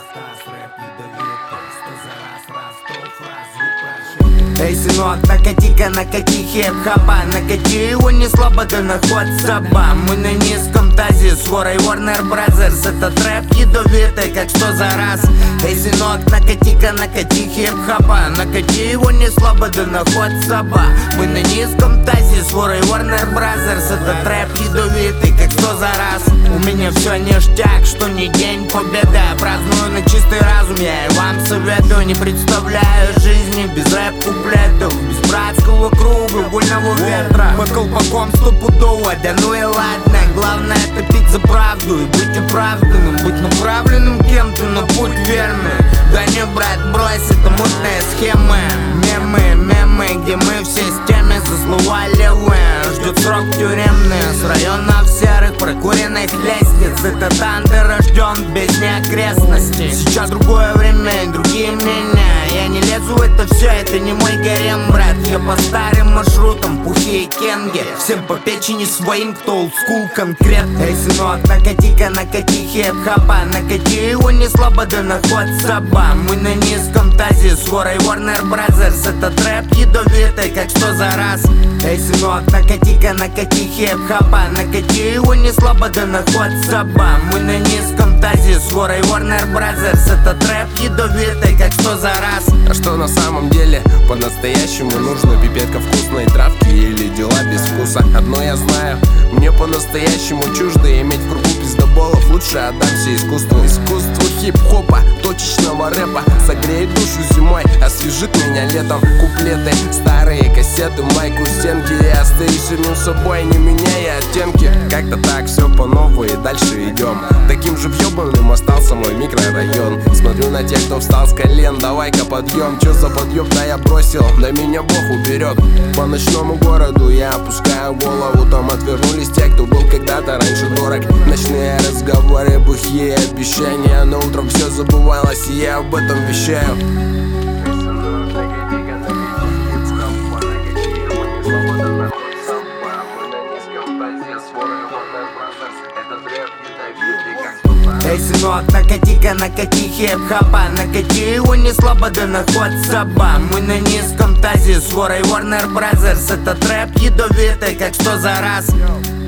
Стас, рэп ядовитый, что за раз, то фразу прошли. Эй, сынок, накати хип-хопа, накати его не слабо, да на ход саба. Мы на низком тазе с ворой Warner Brothers. Этот рэп ядовитый, как что за раз. Эй, сынок, накати хип-хопа, накати его не слабо, да на ход саба. Мы на низком тазе с ворой Warner Brothers. Этот рэп ядовитый, как что за раз. У меня все ништяк, что не день победы. Праздную на чистый разум, я и вам советую. Не представляю жизни без рэп-куплетов, без братского круга, вольного ветра. Под колпаком стопудово, да ну и ладно. Главное это пить за правду и быть оправданным, быть направленным кем-то на путь верный. Да не, брат, брось, это мутные схемы. Мемы, где мы все с теми за слова левые. Ждет срок тюремный с районов серых прокуренных лестниц. Этот антирожден без неокрестностей. Сейчас другое время и другие мнения. Я не лезу в это все, это не мой гарем, брат. Я по старым маршрутам, пухи и кенги. Всем по печени своим, кто олдскул конкретно. Эй, сынок, накати хип-хопа, накати его не слабо, да на ход саба. Мы на низком тазе с ворой Warner Brothers. Этот рэп ядовитый, как что за раз. Эй, сынок, накати хип-хопа, накати его не слабо, да на ход саба. Мы на низком тазе с ворой Warner Brothers. Этот рэп ядовитый, как что за раз. А что на самом деле по-настоящему нужно? Пипетка вкусной травки или дела без вкуса? Одно я знаю, мне по-настоящему чуждо иметь в кругу пиздоболов. Лучше отдамся искусству. Искусству хип-хопа, точечного рэпа. Согреет душу зимой, освежит меня летом. Куплеты, старые кассеты, майку, стенки. Я остаюсь самим собой, не меняя оттенки. Как-то так все по новой и дальше идем. Таким же въебанным остался мой микрорайон. Смотрю на тех, кто встал с колен. Давай-ка подъем, чё за подъем? Да я бросил, да меня Бог уберег. По ночному городу я опускаю голову. Там отвернулись те, кто был когда-то раньше дорог. Ночные разговоры, бухие обещания. Но утром все забывалось, и я об этом вещаю. Эй, сынок, накати хип-хопа, накати его не слабо, да на ход саба. Мы на низком тазе с ворой Warner Brothers. Этот рэп ядовитый, как что за раз.